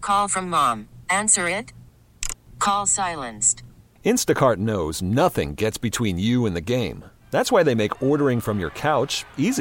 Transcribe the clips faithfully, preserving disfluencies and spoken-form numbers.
Call from mom. Answer it. Call silenced. Instacart knows nothing gets between you and the game. That's why they make ordering from your couch easy.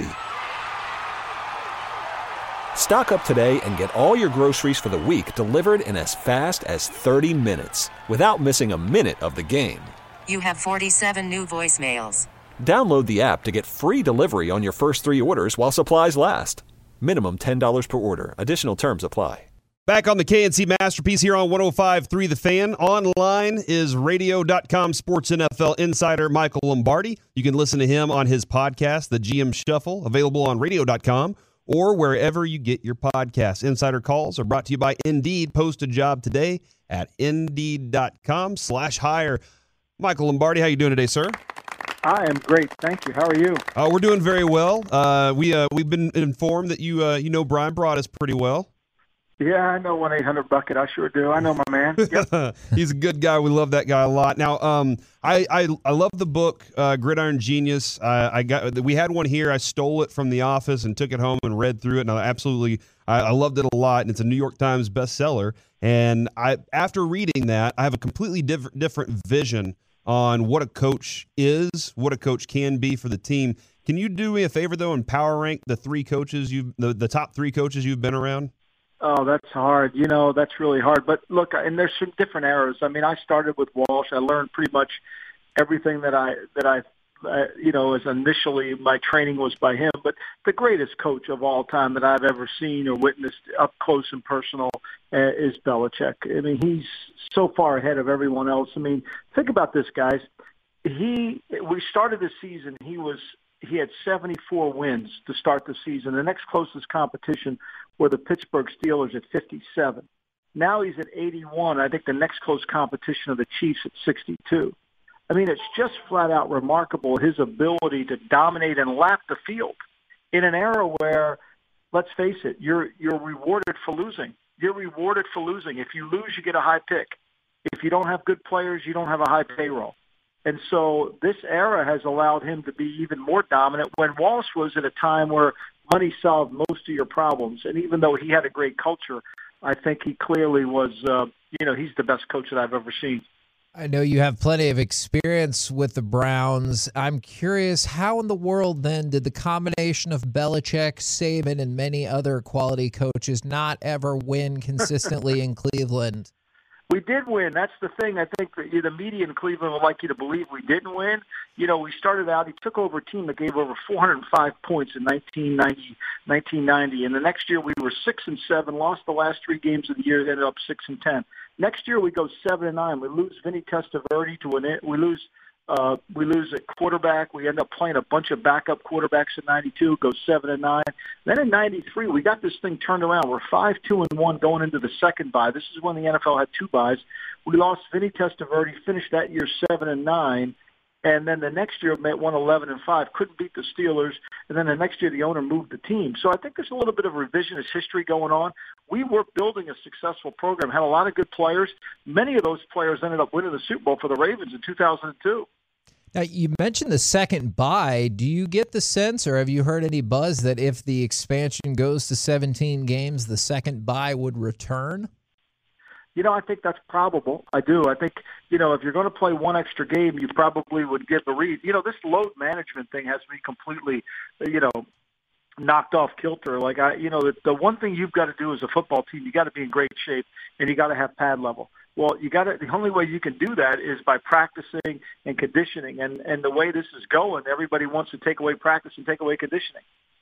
Stock up today and get all your groceries for the week delivered in as fast as thirty minutes without missing a minute of the game. You have forty-seven new voicemails. Download the app to get free delivery on your first three orders while supplies last. Minimum ten dollars per order. Additional terms apply. Back on the K N C Masterpiece here on one oh five point three The Fan. Online is radio dot com sports N F L insider Michael Lombardi. You can listen to him on his podcast, The G M Shuffle, available on radio dot com or wherever you get your podcasts. Insider calls are brought to you by Indeed. Post a job today at indeed dot com slash hire. Michael Lombardi, how you doing today, sir? I am great, thank you. How are you? Uh, we're doing very well. Uh, we uh, we've been informed that you uh, you know Brian Broaddus pretty well. Yeah, I know one eight hundred bucket. I sure do. I know my man. Yep. He's a good guy. We love that guy a lot. Now, um, I, I I love the book uh, Gridiron Genius. Uh, I got we had one here. I stole it from the office and took it home and read through it. And I absolutely I, I loved it a lot. And it's a New York Times bestseller. And I after reading that, I have a completely diff- different vision on what a coach is, what a coach can be for the team. Can you do me a favor though and power rank the three coaches you the, the top three coaches you've been around? Oh, that's hard. You know, that's really hard. But look, and there's some different eras. I mean, I started with Walsh. I learned pretty much everything that I that I, uh, you know, as initially my training was by him. But the greatest coach of all time that I've ever seen or witnessed up close and personal uh, is Belichick. I mean, he's so far ahead of everyone else. I mean, think about this, guys. He we started the season. He was. He had seventy-four wins to start the season. The next closest competition were the Pittsburgh Steelers at fifty-seven. Now he's at eighty-one. I think the next close competition of the Chiefs at sixty-two. I mean, it's just flat out remarkable, his ability to dominate and lap the field in an era where, let's face it, you're you're rewarded for losing. You're rewarded for losing. If you lose, you get a high pick. If you don't have good players, you don't have a high payroll. And so this era has allowed him to be even more dominant when Walsh was at a time where money solved most of your problems. And even though he had a great culture, I think he clearly was, uh, you know, he's the best coach that I've ever seen. I know you have plenty of experience with the Browns. I'm curious, how in the world then did the combination of Belichick, Saban, and many other quality coaches not ever win consistently in Cleveland? We did win. That's the thing. I think that the media in Cleveland would like you to believe we didn't win. You know, we started out, he took over a team that gave over four hundred five points in nineteen ninety, and the next year we were six and seven, lost the last three games of the year, ended up six and ten. Next year we go seven and nine. We lose Vinny Testaverde to an we lose uh, we lose a quarterback. We end up playing a bunch of backup quarterbacks in ninety-two. Go seven and nine. Then in ninety-three we got this thing turned around. We're five two and one going into the second bye. This is when the N F L had two byes. We lost Vinny Testaverde. Finished that year seven and nine. And then the next year, we won eleven and five, couldn't beat the Steelers. And then the next year, the owner moved the team. So I think there's a little bit of revisionist history going on. We were building a successful program, had a lot of good players. Many of those players ended up winning the Super Bowl for the Ravens in two thousand two. Now, you mentioned the second bye. Do you get the sense, or have you heard any buzz that if the expansion goes to seventeen games, the second bye would return? You know, I think that's probable. I do. I think, you know, if you're going to play one extra game, you probably would give the read. You know, this load management thing has me completely, you know, knocked off kilter. Like, I, you know, the, the one thing you've got to do as a football team, you got to be in great shape, and you got to have pad level. Well, you got to. The only way you can do that is by practicing and conditioning. And and the way this is going, everybody wants to take away practice and take away conditioning.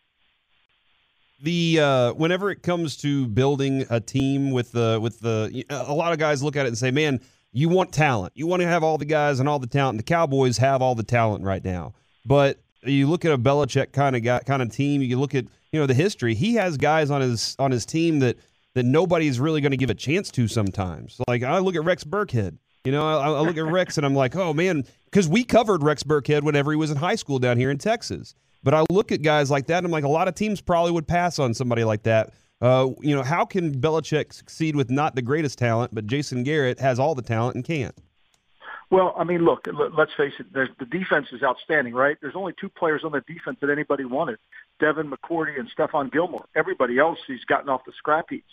The uh, whenever it comes to building a team with the with the a lot of guys look at it and say, "Man, you want talent. You want to have all the guys and all the talent." And the Cowboys have all the talent right now, but you look at a Belichick kind of guy, kind of team. You look at you know the history. He has guys on his on his team that that nobody's really going to give a chance to sometimes. Like I look at Rex Burkhead. You know, I, I look at Rex and I'm like, oh man, because we covered Rex Burkhead whenever he was in high school down here in Texas. But I look at guys like that, and I'm like, a lot of teams probably would pass on somebody like that. Uh, you know, how can Belichick succeed with not the greatest talent, but Jason Garrett has all the talent and can't? Well, I mean, look, let's face it. There's, the defense is outstanding, right? There's only two players on the defense that anybody wanted, Devin McCourty and Stephon Gilmore. Everybody else, he's gotten off the scrap heaps.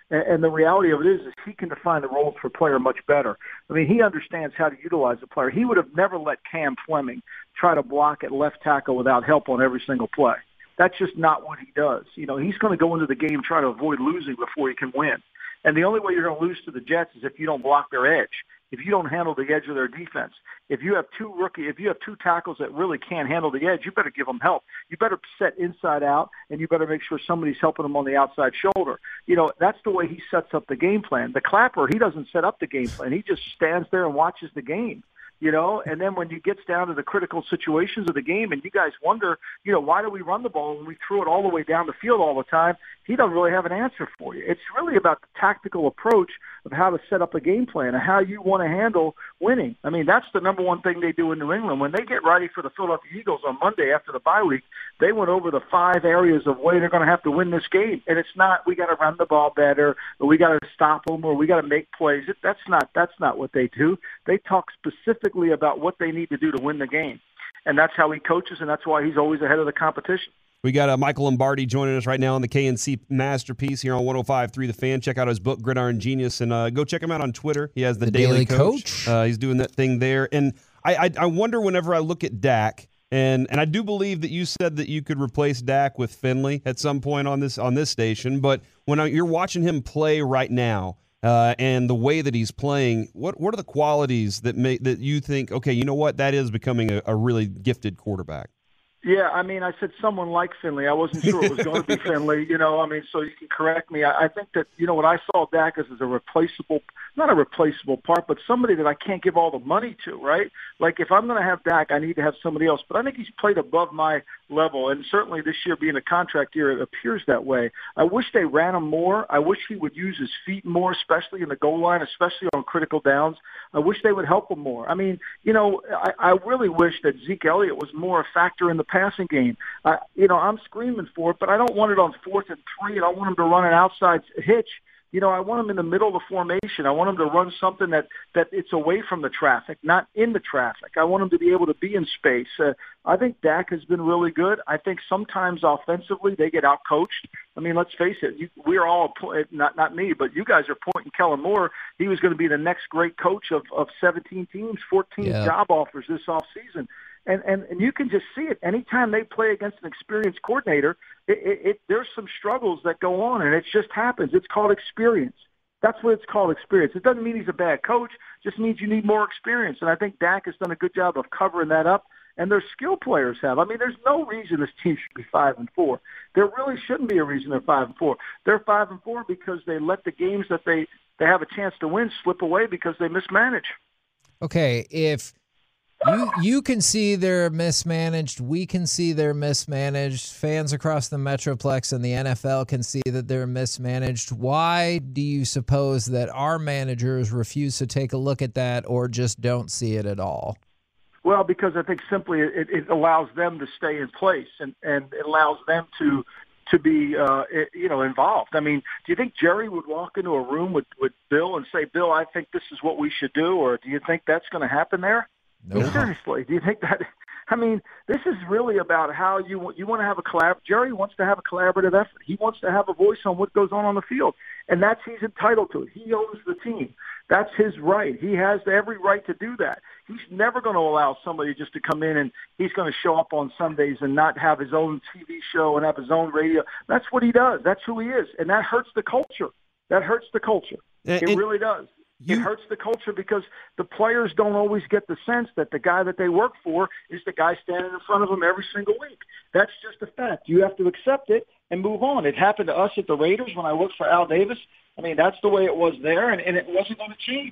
And, and the reality of it is, is he can define the roles for a player much better. I mean, he understands how to utilize a player. He would have never let Cam Fleming try to block at left tackle without help on every single play. That's just not what he does. You know, he's going to go into the game trying to avoid losing before he can win. And the only way you're going to lose to the Jets is if you don't block their edge, if you don't handle the edge of their defense. If you have two rookie, if you have two tackles that really can't handle the edge, you better give them help. You better set inside out, and you better make sure somebody's helping them on the outside shoulder. You know, that's the way he sets up the game plan. The Clapper, he doesn't set up the game plan. He just stands there and watches the game. You know, and then when you gets down to the critical situations of the game and you guys wonder, you know, why do we run the ball when we threw it all the way down the field all the time? He doesn't really have an answer for you. It's really about the tactical approach of how to set up a game plan and how you want to handle winning. I mean, that's the number one thing they do in New England. When they get ready for the Philadelphia Eagles on Monday after the bye week, they went over the five areas of way they're going to have to win this game. And it's not, we got to run the ball better, or we got to stop them, or we got to make plays. It, that's not, that's not what they do. They talk specifically about what they need to do to win the game. And that's how he coaches, and that's why he's always ahead of the competition. We got uh, Michael Lombardi joining us right now on the K N C Masterpiece here on one oh five point three The Fan. Check out his book, Gridiron Genius, and uh, go check him out on Twitter. He has the, the Daily, Daily Coach. Coach. Uh, he's doing that thing there. And I, I, I wonder whenever I look at Dak, and and I do believe that you said that you could replace Dak with Finley at some point on this on this station. But when I, you're watching him play right now, uh, and the way that he's playing, what what are the qualities that make that you think, okay, you know what, that is becoming a, a really gifted quarterback? Yeah, I mean, I said someone like Finley. I wasn't sure it was going to be Finley, you know, I mean, so you can correct me. I, I think that, you know, what I saw Dak as is a replaceable, not a replaceable part, but somebody that I can't give all the money to, right? Like, if I'm going to have Dak, I need to have somebody else. But I think he's played above my level, and certainly this year being a contract year, it appears that way. I wish they ran him more. I wish he would use his feet more, especially in the goal line, especially on critical downs. I wish they would help him more. I mean, you know, I, I really wish that Zeke Elliott was more a factor in the passing game. Uh, you know, I'm screaming for it, but I don't want it on fourth and three, and I want him to run an outside hitch. You know, I want him in the middle of the formation. I want him to run something that, that it's away from the traffic, not in the traffic. I want him to be able to be in space. Uh, I think Dak has been really good. I think sometimes offensively they get outcoached. I mean, let's face it. You, we're all, not not me, but you guys are pointing Kellen Moore. He was going to be the next great coach of, of seventeen teams, fourteen yeah. job offers this offseason. And, and and you can just see it. Anytime they play against an experienced coordinator, it, it, it, there's some struggles that go on, and it just happens. It's called experience. That's what it's called, experience. It doesn't mean he's a bad coach. It just means you need more experience. And I think Dak has done a good job of covering that up, and their skill players have. I mean, there's no reason this team should be five and four. There really shouldn't be a reason they're five and four. They're five and four because they let the games that they, they have a chance to win slip away because they mismanage. Okay, if You you can see they're mismanaged. We can see they're mismanaged. Fans across the Metroplex and the N F L can see that they're mismanaged. Why do you suppose that our managers refuse to take a look at that or just don't see it at all? Well, because I think simply it, it allows them to stay in place and, and it allows them to to be, uh, you know, involved. I mean, do you think Jerry would walk into a room with, with Bill and say, Bill, I think this is what we should do, or do you think that's going to happen there? No. Seriously, do you think that? I mean, this is really about how you you want to have a collab. Jerry wants to have a collaborative effort. He wants to have a voice on what goes on on the field, and that's he's entitled to it. He owns the team. That's his right. He has every right to do that. He's never going to allow somebody just to come in and he's going to show up on Sundays and not have his own T V show and have his own radio. That's what he does. That's who he is, and that hurts the culture. That hurts the culture. And, it really does. You, it hurts the culture because the players don't always get the sense that the guy that they work for is the guy standing in front of them every single week. That's just a fact. You have to accept it and move on. It happened to us at the Raiders when I worked for Al Davis. I mean, that's the way it was there, and, and it wasn't going to change.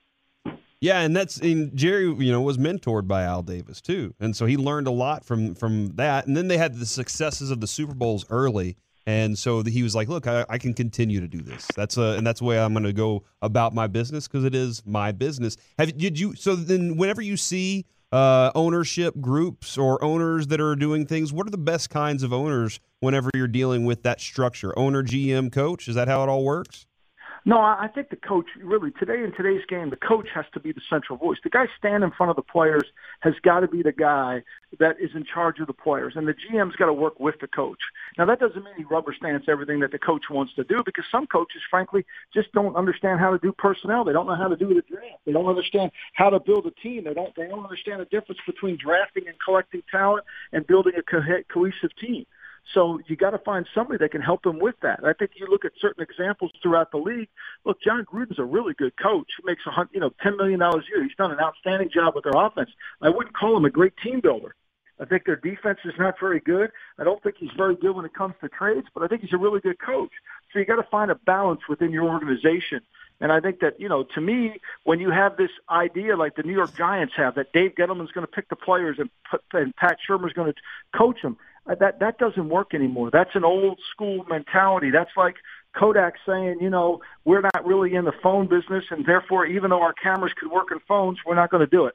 Yeah, and that's and Jerry, you know, was mentored by Al Davis too, and so he learned a lot from from that. And then they had the successes of the Super Bowls early. And so he was like, look, I, I can continue to do this. That's a, and that's the way I'm going to go about my business because it is my business. Have did you? So then, whenever you see uh, ownership groups or owners that are doing things, what are the best kinds of owners? Whenever you're dealing with that structure, owner, G M, coach, is that how it all works? No, I I think the coach, really, today in today's game, the coach has to be the central voice. The guy standing in front of the players has got to be the guy that is in charge of the players, and the G M's got to work with the coach. Now, that doesn't mean he rubber stamps everything that the coach wants to do, because some coaches, frankly, just don't understand how to do personnel. They don't know how to do the draft. They don't understand how to build a team. They don't, they don't understand the difference between drafting and collecting talent and building a co- cohesive team. So you got to find somebody that can help him with that. I think you look at certain examples throughout the league. Look, John Gruden's a really good coach. He makes a you know ten million dollars a year. He's done an outstanding job with their offense. I wouldn't call him a great team builder. I think their defense is not very good. I don't think he's very good when it comes to trades, but I think he's a really good coach. So you got to find a balance within your organization. And I think that, you know, to me, when you have this idea like the New York Giants have, that Dave Gettleman's going to pick the players and, put, and Pat Shermer's going to coach them, that that doesn't work anymore. That's an old school mentality. That's like Kodak saying, you know, we're not really in the phone business, and therefore, even though our cameras could work in phones, we're not going to do it.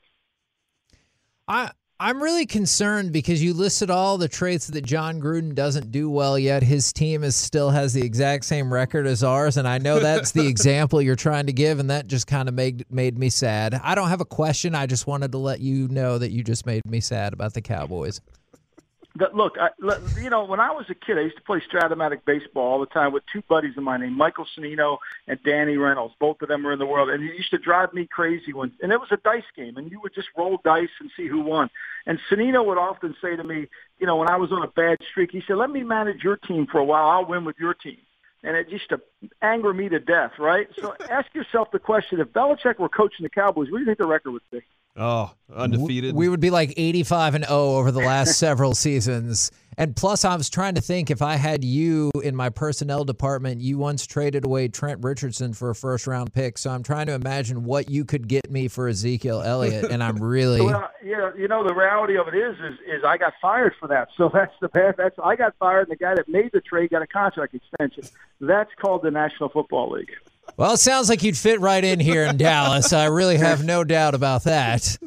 I I'm really concerned because you listed all the traits that John Gruden doesn't do well, yet his team is still has the exact same record as ours, and I know that's the example you're trying to give, and that just kind of made made me sad. I don't have a question. I just wanted to let you know that you just made me sad about the Cowboys. That, look, I, you know, when I was a kid, I used to play Stratomatic baseball all the time with two buddies of mine named Michael Cimino and Danny Reynolds. Both of them were in the world, and it used to drive me crazy. When, and it was a dice game, and you would just roll dice and see who won. And Cimino would often say to me, you know, when I was on a bad streak, he said, let me manage your team for a while. I'll win with your team. And it used to anger me to death, right? So ask yourself the question, if Belichick were coaching the Cowboys, what do you think the record would be? Oh, undefeated. We would be like eighty-five and oh over the last several seasons. And plus, I was trying to think, if I had you in my personnel department, you once traded away Trent Richardson for a first-round pick. So I'm trying to imagine what you could get me for Ezekiel Elliott, and I'm really... Well, yeah, you know, the reality of it is, is, is I got fired for that. So that's the bad. That's I got fired, and the guy that made the trade got a contract extension. That's called the National Football League. Well, it sounds like you'd fit right in here in Dallas. I really have no doubt about that.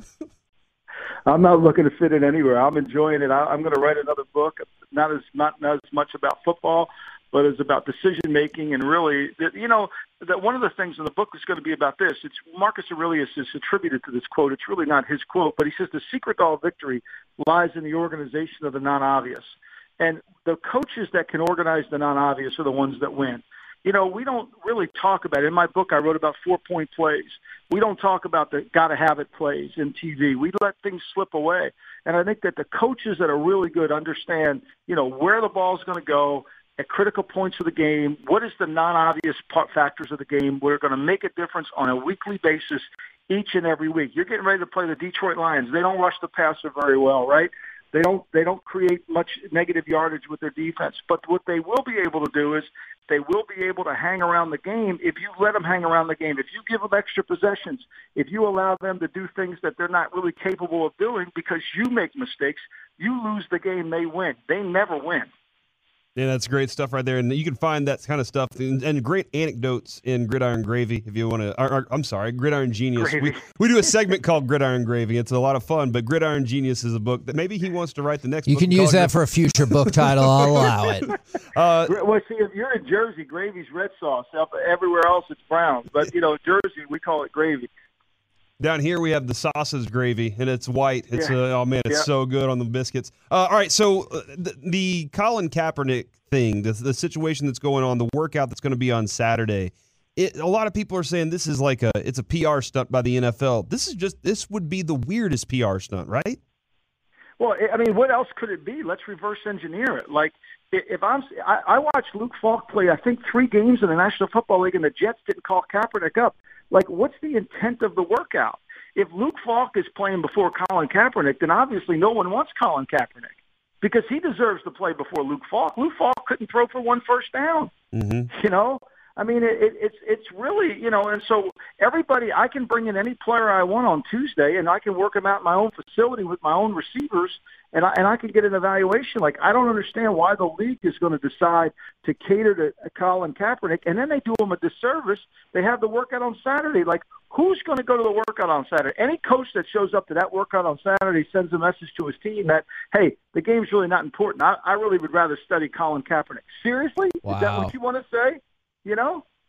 I'm not looking to fit in anywhere. I'm enjoying it. I, I'm going to write another book, not as not, not as much about football, but it's about decision making and really, you know, that one of the things in the book is going to be about this. It's Marcus Aurelius is attributed to this quote. It's really not his quote, but he says the secret to all victory lies in the organization of the non-obvious. And the coaches that can organize the non-obvious are the ones that win. You know, we don't really talk about it. In my book, I wrote about four-point plays. We don't talk about the gotta-have-it plays in T V. We let things slip away. And I think that the coaches that are really good understand, you know, where the ball is going to go at critical points of the game, what is the non-obvious part factors of the game. We're going to make a difference on a weekly basis each and every week. You're getting ready to play the Detroit Lions. They don't rush the passer very well, right? They don't they don't create much negative yardage with their defense. But what they will be able to do is they will be able to hang around the game if you let them hang around the game. If you give them extra possessions, if you allow them to do things that they're not really capable of doing because you make mistakes, you lose the game, they win. They never win. Yeah, that's great stuff right there. And you can find that kind of stuff and, and great anecdotes in Gridiron Gravy if you want to. Or, or, I'm sorry, Gridiron Genius. We, we do a segment called Gridiron Gravy. It's a lot of fun, but Gridiron Genius is a book that maybe he wants to write the next you book. You can use that for a future book title. I'll allow it. Uh, well, see, if you're in Jersey, gravy's red sauce. Everywhere else, it's brown. But, you know, Jersey, we call it gravy. Down here we have the sausage gravy, and it's white. It's yeah. uh, oh man, it's yeah. so good on the biscuits. Uh, all right, so uh, the, the Colin Kaepernick thing, the, the situation that's going on, the workout that's going to be on Saturday. It, a lot of people are saying this is like a it's a P R stunt by the N F L. This is just this would be the weirdest P R stunt, right? Well, I mean, what else could it be? Let's reverse engineer it. Like if I'm, I, I watched Luke Falk play, I think three games in the National Football League, and the Jets didn't call Kaepernick up. Like, what's the intent of the workout? If Luke Falk is playing before Colin Kaepernick, then obviously no one wants Colin Kaepernick because he deserves to play before Luke Falk. Luke Falk couldn't throw for one first down. Mm-hmm. You know, I mean, it, it, it's it's really, you know, and so everybody, I can bring in any player I want on Tuesday, and I can work them out in my own facility with my own receivers, and I, and I can get an evaluation. Like, I don't understand why the league is going to decide to cater to Colin Kaepernick, and then they do him a disservice. They have the workout on Saturday. Like, who's going to go to the workout on Saturday? Any coach that shows up to that workout on Saturday sends a message to his team that, hey, the game's really not important. I, I really would rather study Colin Kaepernick. Seriously? Wow. Is that what you want to say? You know?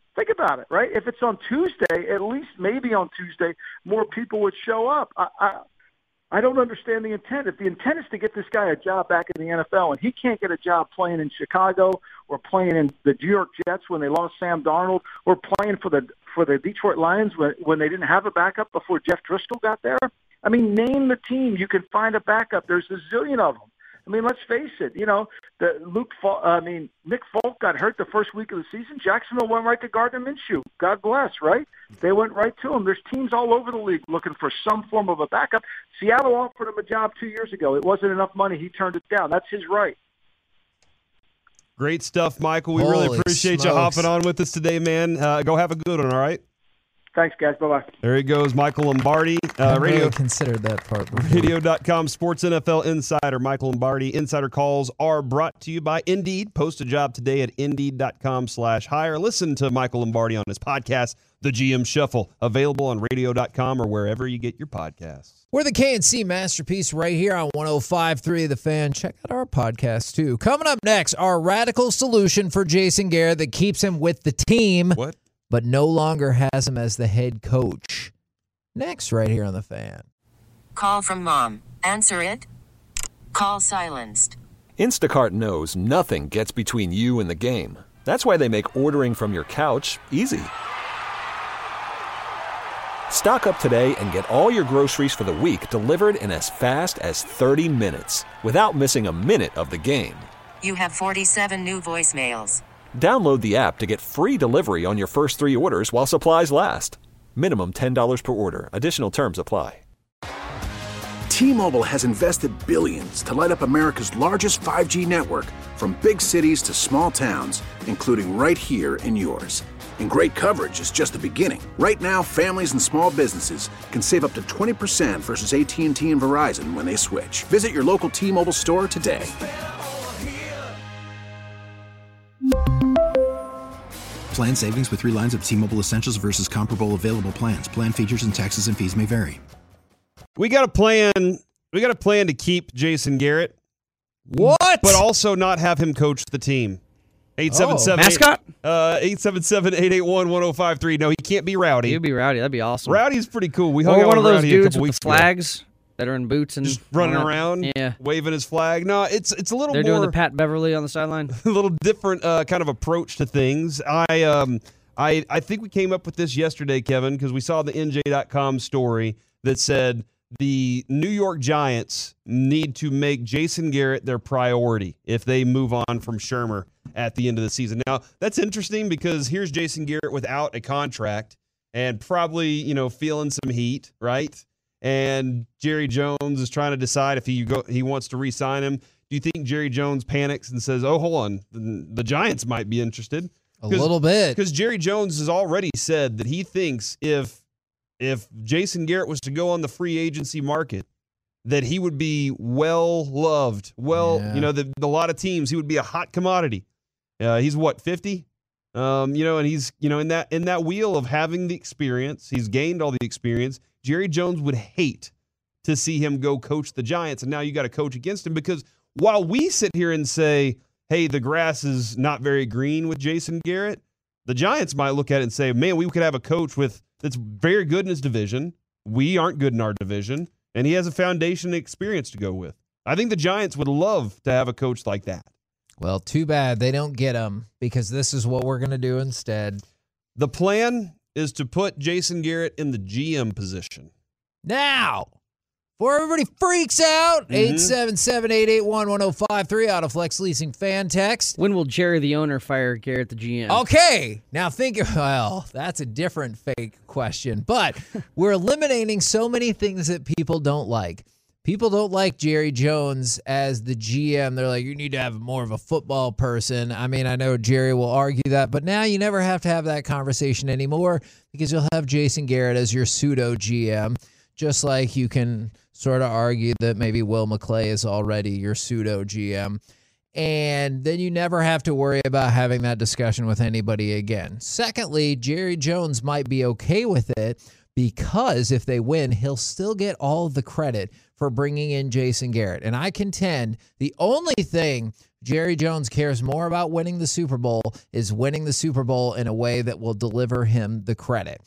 Think about it, right? If it's on Tuesday, at least maybe on Tuesday, more people would show up. I, I, I don't understand the intent. If the intent is to get this guy a job back in the N F L and he can't get a job playing in Chicago or playing in the New York Jets when they lost Sam Darnold or playing for the for the Detroit Lions when, when they didn't have a backup before Jeff Driscoll got there, I mean, name the team. You can find a backup. There's a zillion of them. I mean, let's face it. You know, the Luke. Fal- I mean, Nick Folk got hurt the first week of the season. Jacksonville went right to Gardner Minshew. God bless, right? They went right to him. There's teams all over the league looking for some form of a backup. Seattle offered him a job two years ago. It wasn't enough money. He turned it down. That's his right. Great stuff, Michael. We Holy really appreciate smokes. you hopping on with us today, man. Uh, go have a good one, all right? Thanks, guys. Bye-bye. There he goes, Michael Lombardi. I Uh, hadn't radio. really considered that part before. radio dot com Sports N F L Insider, Michael Lombardi. Insider calls are brought to you by Indeed. Post a job today at Indeed dot com slash hire. Listen to Michael Lombardi on his podcast, The G M Shuffle, available on radio dot com or wherever you get your podcasts. We're the K and C Masterpiece right here on one oh five point three The Fan. Check out our podcast, too. Coming up next, our radical solution for Jason Garrett that keeps him with the team, What? but no longer has him as the head coach. Next, right here on The Fan. Call from mom. Answer it. Call silenced. Instacart knows nothing gets between you and the game. That's why they make ordering from your couch easy. Stock up today and get all your groceries for the week delivered in as fast as thirty minutes without missing a minute of the game. You have forty-seven new voicemails. Download the app to get free delivery on your first three orders while supplies last. Minimum ten dollars per order. Additional terms apply. T-Mobile has invested billions to light up America's largest five G network, from big cities to small towns, including right here in yours. And great coverage is just the beginning. Right now, families and small businesses can save up to twenty percent versus A T and T and Verizon when they switch. Visit your local T-Mobile store today. Plan savings with three lines of T-Mobile Essentials versus comparable available plans. Plan features and taxes and fees may vary. We got a plan. We got a plan to keep Jason Garrett. What? But also not have him coach the team. eight seven seven Oh, mascot? Uh, eight seven seven, eight eight one, one oh five three. No, he can't be Rowdy. He'd be Rowdy. That'd be awesome. Rowdy's pretty cool. We hung Or out one of with those Rowdy a dudes couple with weeks the ago. flags that are in boots and Just running all that. around, Yeah. waving his flag. No, it's it's a little They're more doing the Pat Beverly on the sideline. a little different uh, kind of approach to things. I um I I think we came up with this yesterday, Kevin, because we saw the N J dot com story that said the New York Giants need to make Jason Garrett their priority if they move on from Shermer at the end of the season. Now, that's interesting because here's Jason Garrett without a contract and probably, you know, feeling some heat, right? And Jerry Jones is trying to decide if he go, he wants to re-sign him. Do you think Jerry Jones panics and says, oh, hold on, the, the Giants might be interested? A little bit. Because Jerry Jones has already said that he thinks if if Jason Garrett was to go on the free agency market, that he would be well loved. Well, Yeah. you know, the, the, a lot of teams, he would be a hot commodity. Uh, he's what, fifty? Um, you know, and he's, you know, in that in that wheel of having the experience, he's gained all the experience. Jerry Jones would hate to see him go coach the Giants, and now you got to coach against him, because while we sit here and say, hey, the grass is not very green with Jason Garrett, the Giants might look at it and say, man, we could have a coach with that's very good in his division. We aren't good in our division, and he has a foundation experience to go with. I think the Giants would love to have a coach like that. Well, too bad they don't get him, because this is what we're going to do instead. The plan is to put Jason Garrett in the G M position. Now, before everybody freaks out, Mm-hmm. eight seven seven, eight eight one, one oh five three, Autoflex Leasing fan text. When will Jerry, the owner, fire Garrett, the G M? Okay, now think, well, that's a different fake question, but we're eliminating so many things that people don't like. People don't like Jerry Jones as the G M. They're like, you need to have more of a football person. I mean, I know Jerry will argue that, but now you never have to have that conversation anymore, because you'll have Jason Garrett as your pseudo G M, just like you can sort of argue that maybe Will McClay is already your pseudo G M. And then you never have to worry about having that discussion with anybody again. Secondly, Jerry Jones might be okay with it, because if they win, he'll still get all of the credit for bringing in Jason Garrett. And I contend the only thing Jerry Jones cares more about winning the Super Bowl is winning the Super Bowl in a way that will deliver him the credit.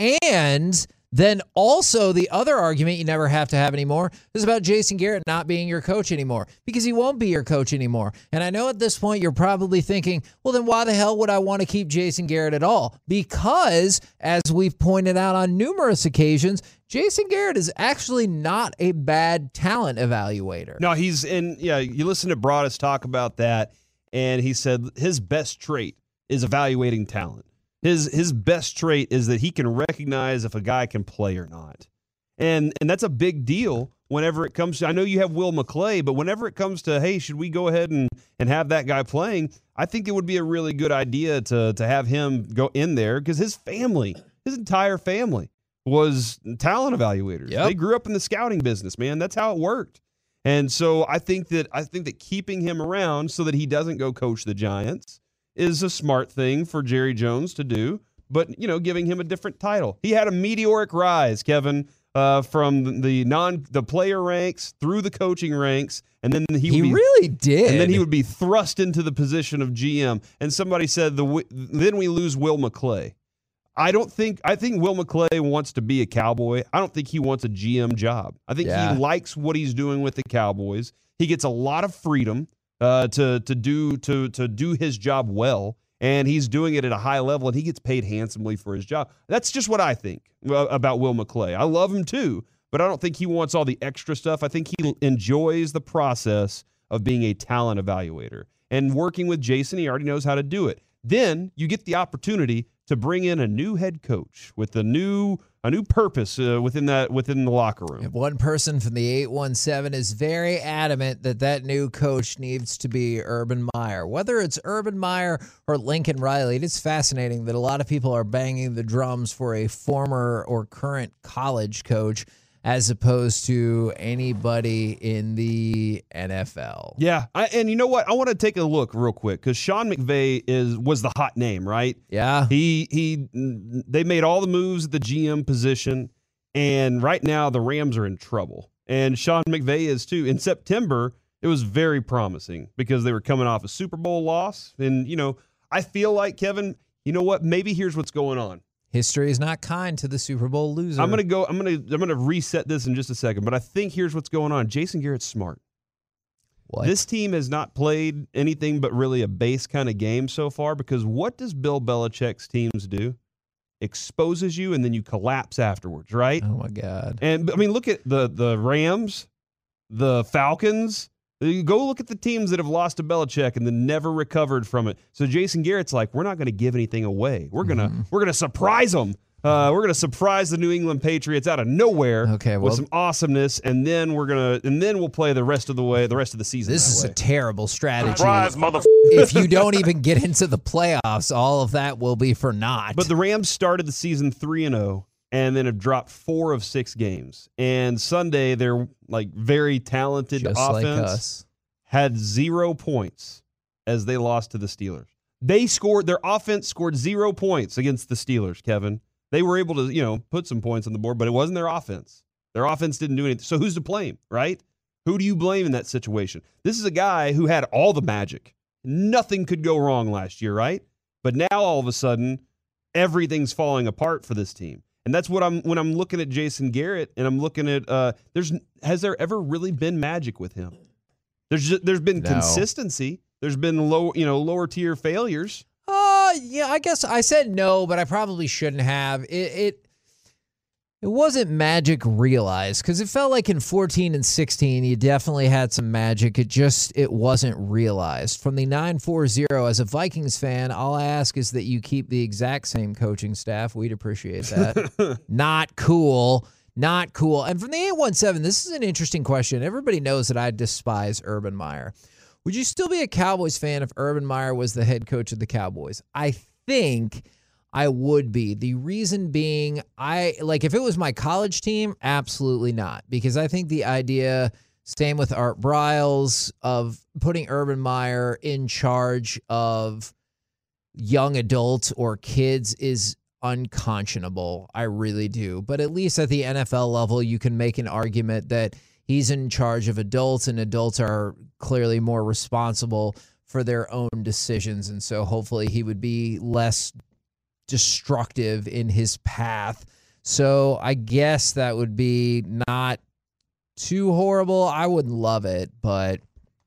And then also the other argument you never have to have anymore is about Jason Garrett not being your coach anymore, because he won't be your coach anymore. And I know at this point you're probably thinking, well, then why the hell would I want to keep Jason Garrett at all? Because, as we've pointed out on numerous occasions, Jason Garrett is actually not a bad talent evaluator. No, he's in. Yeah, you listen to Broadus talk about that, and he said his best trait is evaluating talent. His his best trait is that he can recognize if a guy can play or not. And and that's a big deal whenever it comes to, I know you have Will McClay, but whenever it comes to, hey, should we go ahead and, and have that guy playing, I think it would be a really good idea to, to have him go in there, because his family, his entire family was talent evaluators. Yep. They grew up in the scouting business, man. That's how it worked. And so I think that I think that keeping him around so that he doesn't go coach the Giants is a smart thing for Jerry Jones to do, but, you know, giving him a different title. He had a meteoric rise, Kevin, uh, from the non the player ranks through the coaching ranks, and then he, he would be, really did. and then he would be thrust into the position of G M. And somebody said, the then we lose Will McClay. I don't think I think Will McClay wants to be a Cowboy. I don't think he wants a G M job. I think Yeah. he likes what he's doing with the Cowboys. He gets a lot of freedom uh, to to do to to do his job well, and he's doing it at a high level, and he gets paid handsomely for his job. That's just what I think uh, about Will McClay. I love him too, but I don't think he wants all the extra stuff. I think he enjoys the process of being a talent evaluator and working with Jason. He already knows how to do it. Then you get the opportunity to bring in a new head coach with a new a new purpose uh, within that within the locker room. And one person from the eight one seven is very adamant that that new coach needs to be Urban Meyer. Whether it's Urban Meyer or Lincoln Riley, it is fascinating that a lot of people are banging the drums for a former or current college coach as opposed to anybody in the N F L. Yeah, I, and you know what? I want to take a look real quick because Sean McVay is was the hot name, right? Yeah. He he. They made all the moves at the G M position, and right now the Rams are in trouble. And Sean McVay is too. In September, it was very promising because they were coming off a Super Bowl loss, and you know, I feel like, Kevin, you know what? Maybe here's what's going on. History is not kind to the Super Bowl loser. I'm gonna go. I'm gonna. I'm gonna reset this in just a second. But I think here's what's going on. Jason Garrett's smart. What? This team has not played anything but really a base kind of game so far. Because what does Bill Belichick's teams do? Exposes you and then you collapse afterwards, right? Oh my God. And I mean, look at the the Rams, the Falcons. You go look at the teams that have lost to Belichick and then never recovered from it. So Jason Garrett's like, we're not going to give anything away. We're gonna Mm-hmm. we're gonna surprise them. Uh, we're gonna surprise the New England Patriots out of nowhere Okay, well- with some awesomeness, and then we're gonna and then we'll play the rest of the way, the rest of the season. This that is way. a terrible strategy. Surprise, mother. If you don't even get into the playoffs, all of that will be for naught. But the Rams started the season three and zero, and then have dropped four of six games. And Sunday, they're like very talented just offense. like us. Had zero points as they lost to the Steelers. They scored, their offense scored zero points against the Steelers, Kevin. They were able to, you know, put some points on the board, but it wasn't their offense. Their offense didn't do anything. So who's to blame, right? Who do you blame in that situation? This is a guy who had all the magic. Nothing could go wrong last year, right? But now all of a sudden, everything's falling apart for this team. And that's what I'm when I'm looking at Jason Garrett and I'm looking at uh there's has there ever really been magic with him? There's just, there's been No. consistency. There's been low, you know, lower tier failures. Uh, yeah, I guess I said no, but I probably shouldn't have. It it, it wasn't magic realized because it felt like in fourteen and sixteen you definitely had some magic. It just it wasn't realized. From the nine four zero, as a Vikings fan, all I ask is that you keep the exact same coaching staff. We'd appreciate that. Not cool. Not cool. And from the eight one seven, this is an interesting question. Everybody knows that I despise Urban Meyer. Would you still be a Cowboys fan if Urban Meyer was the head coach of the Cowboys? I think I would be. The reason being, I like if it was my college team, absolutely not. Because I think the idea, same with Art Briles, of putting Urban Meyer in charge of young adults or kids is unconscionable. I really do. But at least at the N F L level, you can make an argument that he's in charge of adults, and adults are clearly more responsible for their own decisions. And so hopefully he would be less destructive in his path. So I guess that would be not too horrible. I wouldn't love it, but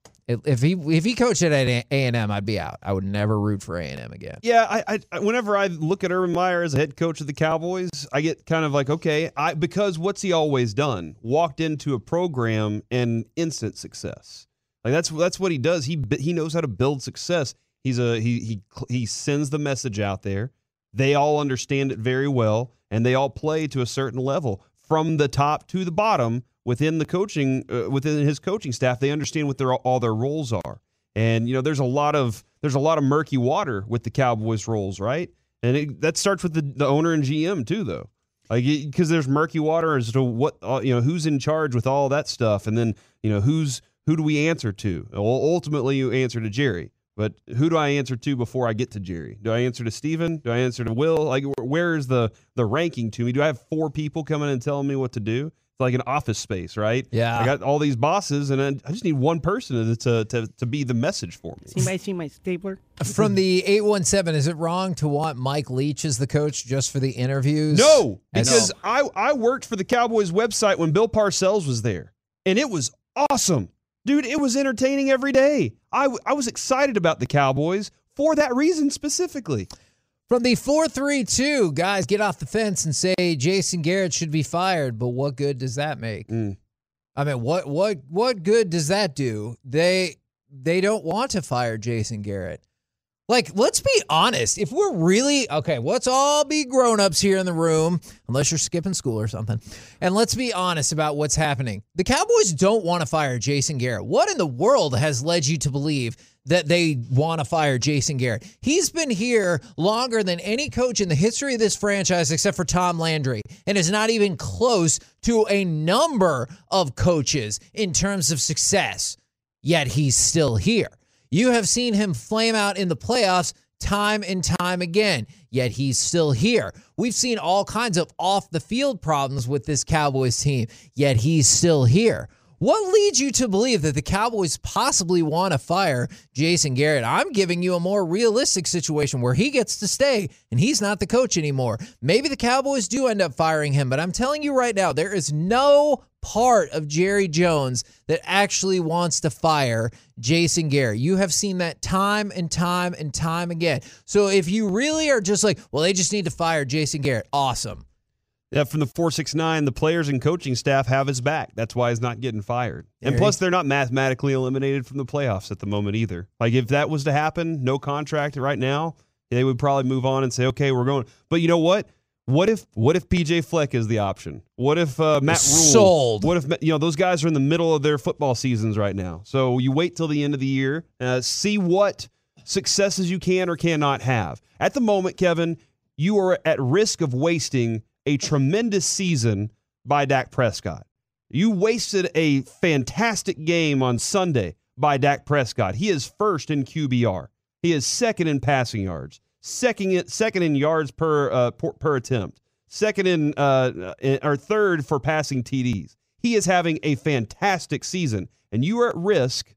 if he if he coached at A and M, I'd be out. I would never root for A and M again. Yeah, I, I whenever I look at Urban Meyer as a head coach of the Cowboys, I get kind of like, okay, I because what's he always done? Walked into a program and instant success. Like that's that's what he does. He he knows how to build success. He's a he he he sends the message out there. They all understand it very well, and they all play to a certain level from the top to the bottom. Within the coaching, uh, within his coaching staff, they understand what their all their roles are, and you know there's a lot of there's a lot of murky water with the Cowboys' roles, right? And it, that starts with the, the owner and G M too, though, like because there's murky water as to what uh, you know who's in charge with all that stuff, and then you know who's who do we answer to? Well, ultimately, you answer to Jerry, but who do I answer to before I get to Jerry? Do I answer to Steven? Do I answer to Will? Like where is the the ranking to me? Do I have four people coming and telling me what to do? It's like an office space, right? Yeah. I got all these bosses, and I just need one person to to, to be the message for me. Anybody see my stapler? From the eight one seven, is it wrong to want Mike Leach as the coach just for the interviews? No, because I, I worked for the Cowboys website when Bill Parcells was there, and it was awesome. Dude, it was entertaining every day. I, I was excited about the Cowboys for that reason specifically. From the four three two, guys, get off the fence and say Jason Garrett should be fired, but what good does that make? Mm. I mean, what what what good does that do? They they don't want to fire Jason Garrett. Like, let's be honest. If we're really, okay, let's all be grown-ups here in the room, unless you're skipping school or something, and let's be honest about what's happening. The Cowboys don't want to fire Jason Garrett. What in the world has led you to believe that they want to fire Jason Garrett? He's been here longer than any coach in the history of this franchise except for Tom Landry, and is not even close to a number of coaches in terms of success, yet he's still here. You have seen him flame out in the playoffs time and time again, yet he's still here. We've seen all kinds of off-the-field problems with this Cowboys team, yet he's still here. What leads you to believe that the Cowboys possibly want to fire Jason Garrett? I'm giving you a more realistic situation where he gets to stay and he's not the coach anymore. Maybe the Cowboys do end up firing him, but I'm telling you right now, there is no part of Jerry Jones that actually wants to fire Jason Garrett. You have seen that time and time and time again. So if you really are just like, well, they just need to fire Jason Garrett, awesome. Yeah, from the four six nine, the players and coaching staff have his back. That's why he's not getting fired. And plus, they're not mathematically eliminated from the playoffs at the moment either. Like, if that was to happen, no contract right now, they would probably move on and say, okay, we're going. But you know what? What if what if P J Fleck is the option? What if uh, Matt Rule? Sold. What if, you know, those guys are in the middle of their football seasons right now. So you wait till the end of the year, uh, see what successes you can or cannot have. At the moment, Kevin, you are at risk of wasting a tremendous season by Dak Prescott. You wasted a fantastic game on Sunday by Dak Prescott. He is first in Q B R. He is second in passing yards, second in, second in yards per, uh, per per attempt, second in, uh, in or third for passing T Ds. He is having a fantastic season, and you are at risk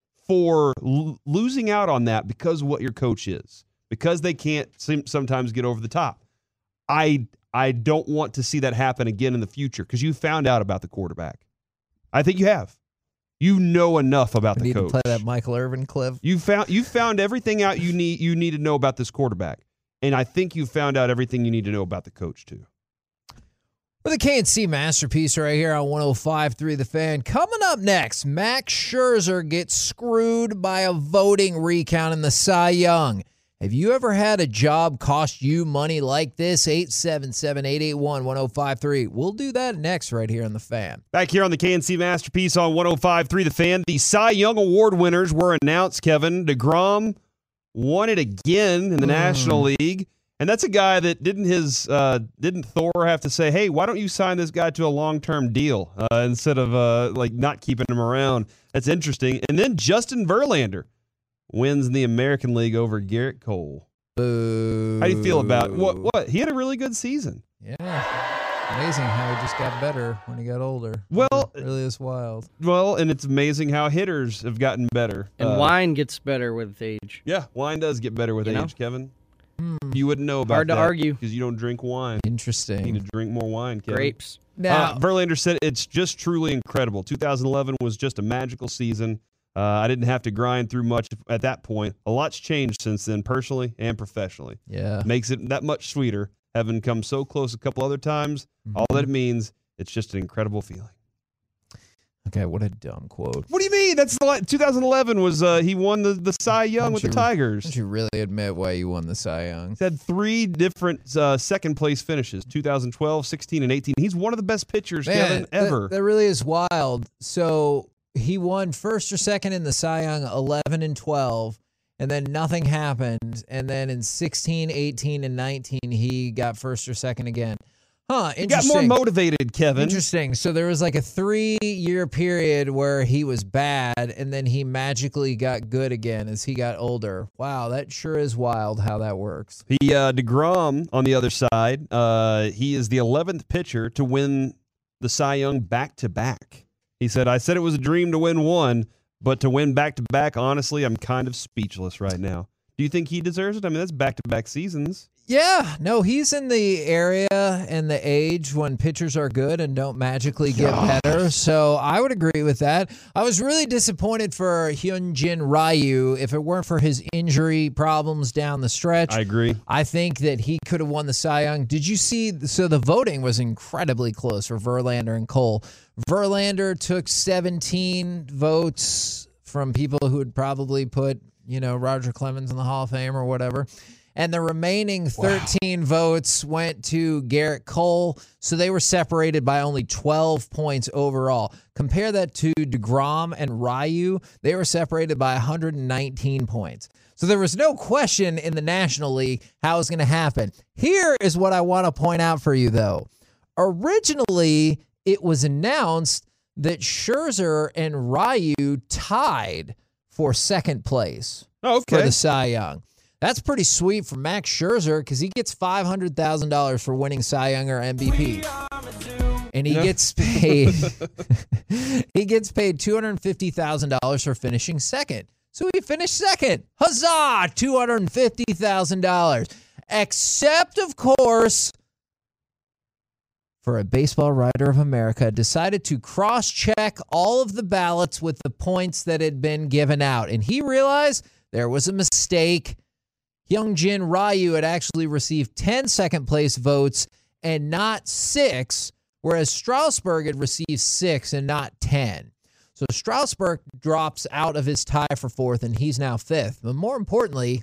for l- losing out on that because of what your coach is, because they can't sim- sometimes get over the top. I I don't want to see that happen again in the future because you found out about the quarterback. I think you have. You know enough about we the need coach. to play that Michael Irvin clip. You found you found everything out you need you need to know about this quarterback, and I think you found out everything you need to know about the coach too. With the K and C Masterpiece right here on one oh five point three The Fan. Coming up next, Max Scherzer gets screwed by a voting recount in the Cy Young. Have you ever had a job cost you money like this? eight seven seven, eight eight one, one oh five three. We'll do that next right here on The Fan. Back here on the K and C Masterpiece on one oh five point three The Fan. The Cy Young Award winners were announced, Kevin. DeGrom won it again in the mm. National League. And that's a guy that didn't his uh, didn't Thor have to say, hey, why don't you sign this guy to a long-term deal uh, instead of uh, like not keeping him around? That's interesting. And then Justin Verlander wins in the American League over Garrett Cole. Boo. How do you feel about what? What he had a really good season. Yeah. Amazing how he just got better when he got older. Well, it really is wild. Well, and it's amazing how hitters have gotten better. And Uh, wine gets better with age. Yeah, wine does get better with You age, know? Kevin. You wouldn't know about Hard to that argue. because you don't drink wine. Interesting. You need to drink more wine, Kevin. Grapes. Now, uh, Verlander said it's just truly incredible. two thousand eleven was just a magical season. Uh, I didn't have to grind through much at that point. A lot's changed since then, personally and professionally. yeah. Makes it that much sweeter. Having come so close a couple other times, Mm-hmm. all that it means, it's just an incredible feeling. Okay, what a dumb quote. What do you mean? That's the two thousand eleven was uh, he won the, the Cy Young Don't with you- the Tigers. Don't you really admit why you won the Cy Young? He's had three different uh, second place finishes, two thousand twelve, sixteen, and eighteen. He's one of the best pitchers, Kevin, that- ever. That, really is wild. So he won first or second in the Cy Young eleven and twelve, and then nothing happened. And then in sixteen, eighteen, and nineteen, he got first or second again. Huh, He got interesting. more motivated, Kevin. Interesting. So there was like a three-year period where he was bad, and then he magically got good again as he got older. Wow, that sure is wild how that works. He uh, DeGrom on the other side. Uh, he is the eleventh pitcher to win the Cy Young back to back. He said, "I said it was a dream to win one, but to win back to back, honestly, I'm kind of speechless right now." Do you think he deserves it? I mean, that's back to back seasons. Yeah, no, he's in the area and the age when pitchers are good and don't magically get better. So I would agree with that. I was really disappointed for Hyunjin Ryu if it weren't for his injury problems down the stretch. I agree. I think that he could have won the Cy Young. Did you see? So the voting was incredibly close for Verlander and Cole. Verlander took seventeen votes from people who would probably put, you know, Roger Clemens in the Hall of Fame or whatever. And the remaining thirteen wow. votes went to Garrett Cole. So they were separated by only twelve points overall. Compare that to DeGrom and Ryu. They were separated by one hundred nineteen points. So there was no question in the National League how it was going to happen. Here is what I want to point out for you, though. Originally, it was announced that Scherzer and Ryu tied for second place oh, okay. for the Cy Young. That's pretty sweet for Max Scherzer because he gets five hundred thousand dollars for winning Cy Young or M V P. And he Yeah. gets paid he gets paid two hundred fifty thousand dollars for finishing second. So he finished second. Huzzah! two hundred fifty thousand dollars. Except, of course, for a Baseball Writer of America decided to cross-check all of the ballots with the points that had been given out. And he realized there was a mistake. Hyunjin Ryu had actually received ten second-place votes and not six, whereas Strasburg had received six and not ten. So Strasburg drops out of his tie for fourth, and he's now fifth. But more importantly,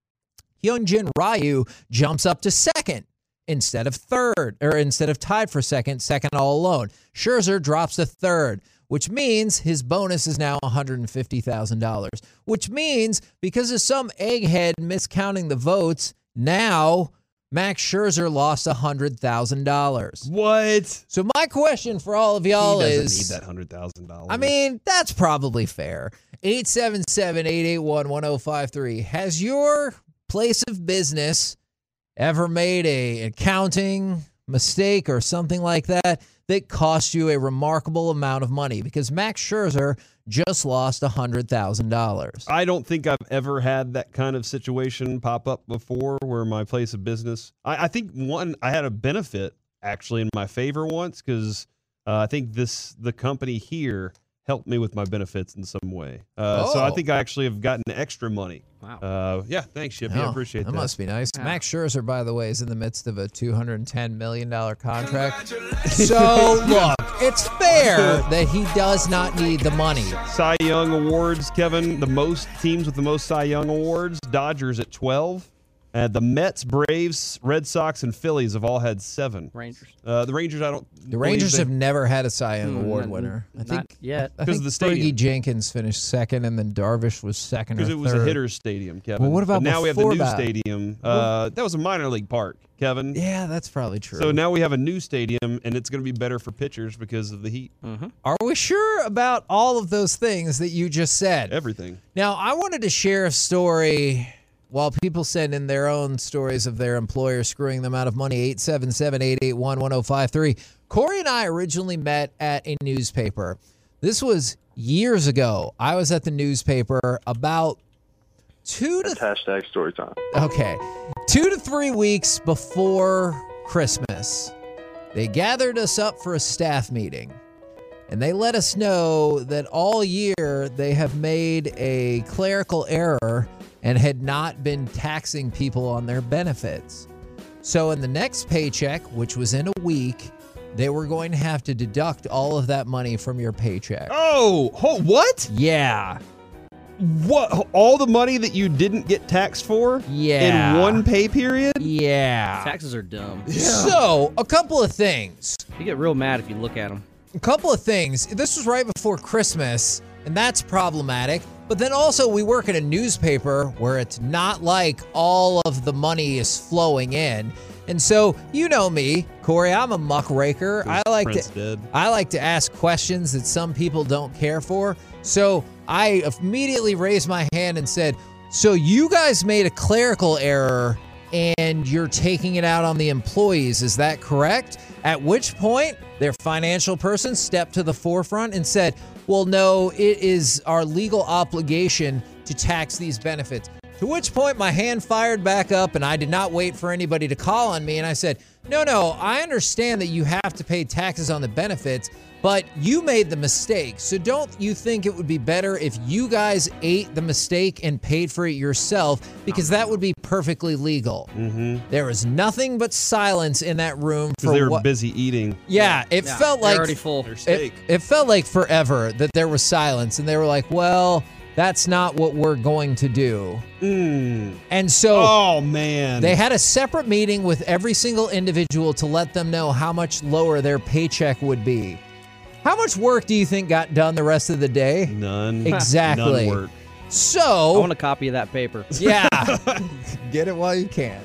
Hyunjin Ryu jumps up to second instead of third, or instead of tied for second, second all alone. Scherzer drops to third, which means his bonus is now one hundred fifty thousand dollars, which means because of some egghead miscounting the votes, now Max Scherzer lost one hundred thousand dollars. What? So my question for all of y'all he doesn't is... need that one hundred thousand dollars. I mean, that's probably fair. eight seven seven, eight eight one, one oh five three. Has your place of business ever made a accounting mistake or something like that that cost you a remarkable amount of money? Because Max Scherzer just lost one hundred thousand dollars. I don't think I've ever had that kind of situation pop up before where my place of business. I, I think one, I had a benefit actually in my favor once because uh, I think this the company here helped me with my benefits in some way. Uh, oh. So I think I actually have gotten extra money. Wow. Uh, yeah, thanks, Shippy. I Oh, appreciate that. That must be nice. Yeah. Max Scherzer, by the way, is in the midst of a two hundred ten million dollars contract. So, look, it's fair that he does not need the money. Cy Young awards, Kevin. The most teams with the most Cy Young awards. Dodgers at twelve. Uh, the Mets, Braves, Red Sox, and Phillies have all had seven. Rangers. Uh, the Rangers, I don't. The Rangers believe have never had a Cy Young Hmm, Award not- winner. I not think yet. I 'Cause think of the stadium. Fergie Jenkins finished second, and then Darvish was second or because third. it was a hitter's stadium, Kevin. Well, what about but now we have the before new that? stadium. Uh, that was a minor league park, Kevin. Yeah, that's probably true. So now we have a new stadium, and it's going to be better for pitchers because of the heat. Are we sure about all of those things that you just said? Everything. Now, I wanted to share a story while people send in their own stories of their employer screwing them out of money, eight seven seven, eight eight one, one oh five three. Corey and I originally met at a newspaper. This was years ago. I was at the newspaper about two to... That's hashtag story time. Okay. Two to three weeks before Christmas, they gathered us up for a staff meeting. And they let us know that all year they have made a clerical error and had not been taxing people on their benefits. So in the next paycheck, which was in a week, they were going to have to deduct all of that money from your paycheck. Oh, oh what? Yeah. What? All the money that you didn't get taxed for? Yeah. In one pay period? Yeah. Taxes are dumb. Yeah. So, a couple of things. You get real mad if you look at them. A couple of things. This was right before Christmas, and that's problematic. But then also, we work in a newspaper where it's not like all of the money is flowing in. And so, you know me, Corey, I'm a muckraker. I like Prince to did. I like to ask questions that some people don't care for. So, I immediately raised my hand and said, "So you guys made a clerical error and you're taking it out on the employees, is that correct?" At which point, their financial person stepped to the forefront and said, "Well, no, it is our legal obligation to tax these benefits." To which point my hand fired back up and I did not wait for anybody to call on me. And I said, no, no, I understand that you have to pay taxes on the benefits, but you made the mistake. So don't you think it would be better if you guys ate the mistake and paid for it yourself? Because that would be perfectly legal. Mm-hmm. There was nothing but silence in that room for Because they were what, busy eating. Yeah, it Yeah, felt they're like already full. Their it, steak. it felt like forever that there was silence, and they were like, "Well, that's not what we're going to do." Mm. And so Oh, man. they had a separate meeting with every single individual to let them know how much lower their paycheck would be. How much work do you think got done the rest of the day? None. Exactly. None work. So I want a copy of that paper. yeah, get it while you can.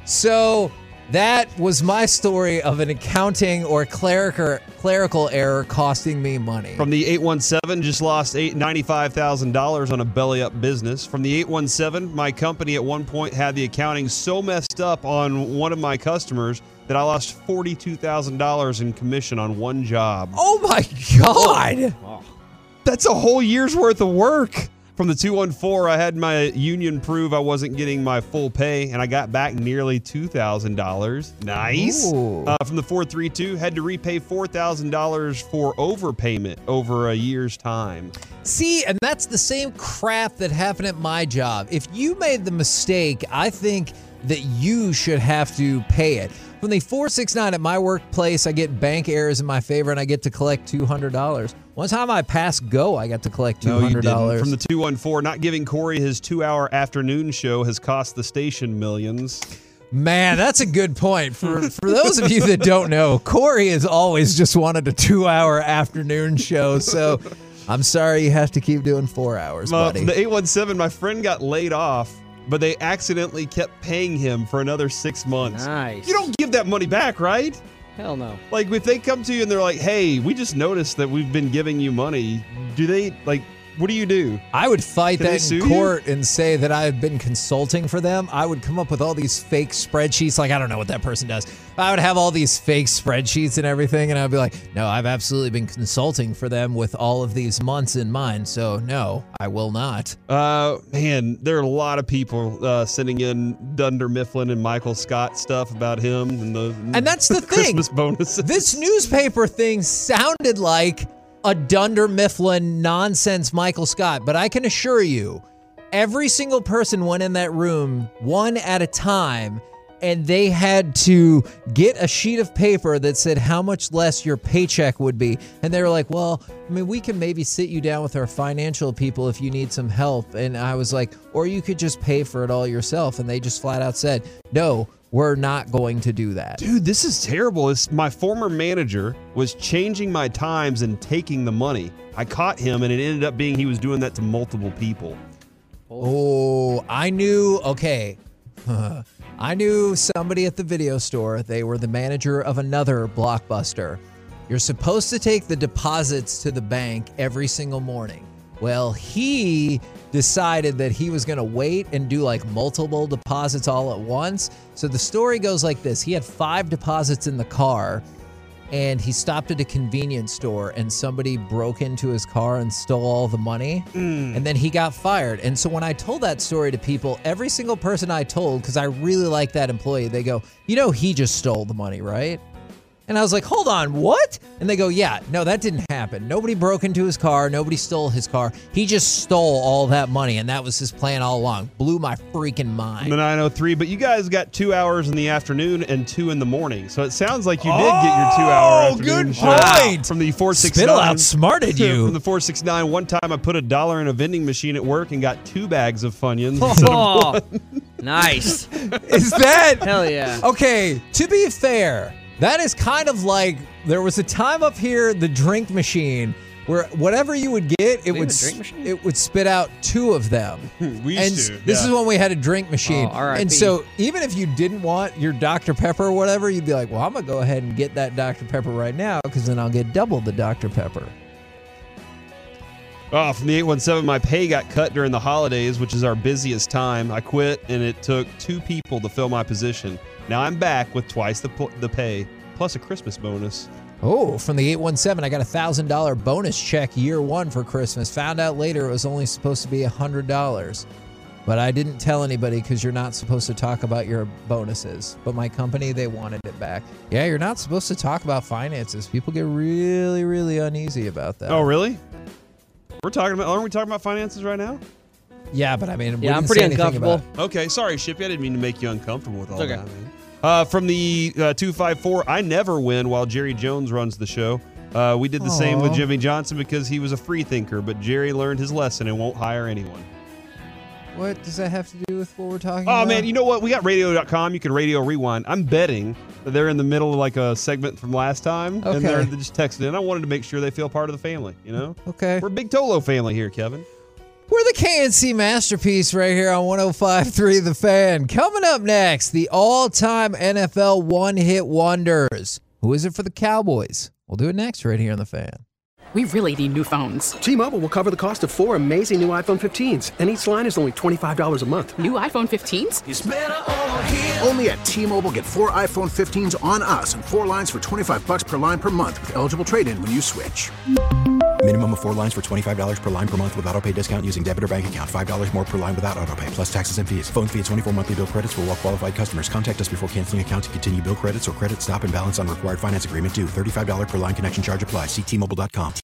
So that was my story of an accounting or clerical clerical error costing me money. From the eight one seven, just lost eight ninety-five thousand dollars on a belly-up business. From the eight one seven, my company at one point had the accounting so messed up on one of my customers that I lost forty-two thousand dollars in commission on one job. Oh my God. That's a whole year's worth of work. From the two one four, I had my union prove I wasn't getting my full pay, and I got back nearly two thousand dollars. Nice. Uh, from the four three two, had to repay four thousand dollars for overpayment over a year's time. See, and that's the same crap that happened at my job. If you made the mistake, I think that you should have to pay it. From the four six nine at my workplace, I get bank errors in my favor and I get to collect two hundred dollars. One time I passed go, I got to collect two hundred dollars. No, you didn't. From the two one four, not giving Corey his two-hour afternoon show has cost the station millions. Man, that's a good point. For for those of you that don't know, Corey has always just wanted a two-hour afternoon show, so I'm sorry you have to keep doing four hours, Uh, buddy. from the eight one seven, my friend got laid off, but they accidentally kept paying him for another six months. Nice. You don't give that money back, right? Hell no. Like, if they come to you and they're like, hey, we just noticed that we've been giving you money, do they, like, what do you do? I would fight Can they that sue in you? court and say that I've been consulting for them. I would come up with all these fake spreadsheets. Like, I don't know what that person does. I would have all these fake spreadsheets and everything, and I'd be like, no, I've absolutely been consulting for them with all of these months in mind, so no, I will not. Uh, man, there are a lot of people uh, sending in Dunder Mifflin and Michael Scott stuff about him and the And that's the thing. Christmas bonuses. This newspaper thing sounded like a Dunder Mifflin nonsense Michael Scott, but I can assure you, every single person went in that room one at a time, and they had to get a sheet of paper that said how much less your paycheck would be. And they were like, well, I mean, we can maybe sit you down with our financial people if you need some help. And I was like, or you could just pay for it all yourself. And they just flat out said, no, we're not going to do that. Dude, this is terrible. It's, my former manager was changing my times and taking the money. I caught him, and it ended up being he was doing that to multiple people. Oh, I knew, okay. I knew somebody at the video store. They were the manager of another Blockbuster. You're supposed to take the deposits to the bank every single morning. Well, he decided that he was going to wait and do like multiple deposits all at once. So the story goes like this. He had five deposits in the car, and he stopped at a convenience store, and somebody broke into his car and stole all the money. Mm. And then he got fired. And so when I told that story to people, every single person I told, because I really like that employee, they go, you know, he just stole the money, right? And I was like, hold on, what? And they go, yeah, no, that didn't happen. Nobody broke into his car. Nobody stole his car. He just stole all that money, and that was his plan all along. Blew my freaking mind. The nine oh three, but you guys got two hours in the afternoon and two in the morning. So it sounds like you did get your two-hour afternoon good show point. From the four six nine. Spittle outsmarted you. From the four six nine. One time I put a dollar in a vending machine at work and got two bags of Funyuns. Oh, nice. Is that? Hell yeah. Okay, to be fair, that is kind of like there was a time up here, the drink machine, where whatever you would get, it We would have a drink machine? it would spit out two of them. We and used to. this yeah. is when we had a drink machine. Oh, R I P. And so even if you didn't want your Doctor Pepper or whatever, you'd be like, well, I'm going to go ahead and get that Doctor Pepper right now because then I'll get double the Doctor Pepper. Oh, from the eight one seven, my pay got cut during the holidays, which is our busiest time. I quit, and it took two people to fill my position. Now I'm back with twice the pl- the pay, plus a Christmas bonus. Oh, from the eight one seven, I got a one thousand dollars bonus check year one for Christmas. Found out later it was only supposed to be one hundred dollars. But I didn't tell anybody because you're not supposed to talk about your bonuses. But my company, they wanted it back. Yeah, you're not supposed to talk about finances. People get really, really uneasy about that. Oh, really? We're talking about, aren't we talking about finances right now? Yeah, but I mean, we Yeah, I'm didn't pretty say anything uncomfortable. about it. Okay, sorry, Shippy. I didn't mean to make you uncomfortable with all It's okay. that, man. Uh, from the uh, two five four, I never win while Jerry Jones runs the show. Uh, we did the Aww. same with Jimmy Johnson because he was a free thinker, but Jerry learned his lesson and won't hire anyone. What does that have to do with what we're talking Oh, about? man, you know what? We got radio dot com. You can radio rewind. I'm betting that they're in the middle of like a segment from last time, Okay. and they're just texting in. I wanted to make sure they feel part of the family, you know? Okay. We're a big Tolo family here, Kevin. We're the K N C Masterpiece right here on one oh five point three The Fan. Coming up next, the all-time N F L one-hit wonders. Who is it for the Cowboys? We'll do it next right here on The Fan. We really need new phones. T-Mobile will cover the cost of four amazing new iPhone fifteens, and each line is only twenty-five dollars a month. New iPhone fifteens? It's better over here. Only at T-Mobile, get four iPhone fifteens on us and four lines for twenty-five bucks per line per month with eligible trade-in when you switch. Minimum of four lines for twenty-five dollars per line per month with autopay discount using debit or bank account. five dollars more per line without autopay, plus taxes and fees. Phone fee at twenty-four monthly bill credits for well-qualified customers. Contact us before canceling account to continue bill credits or credit stop and balance on required finance agreement due. thirty-five dollars per line connection charge applies. See T Mobile dot com.